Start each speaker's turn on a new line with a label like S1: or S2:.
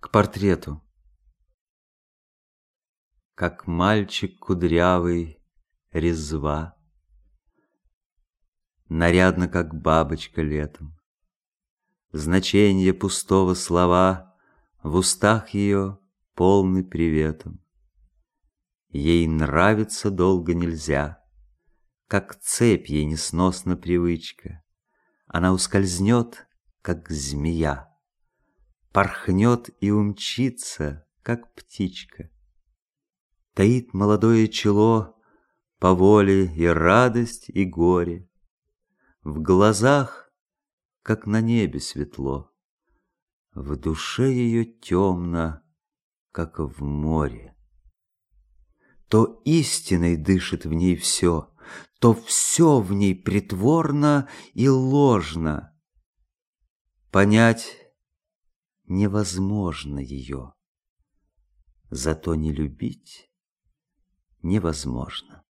S1: К портрету. Как мальчик кудрявый, резва, нарядно, как бабочка летом. Значенье пустого слова в устах ее полны приветом. Ей нравиться долго нельзя, как цепь ей несносна привычка. Она ускользнет, как змея, порхнет и умчится, как птичка. Таит молодое чело по воле и радость, и горе. В глазах, как на небе светло, в душе ее темно, как в море. То истиной дышит в ней все, то все в ней притворно и ложно. Понять невозможно ее, зато не любить невозможно.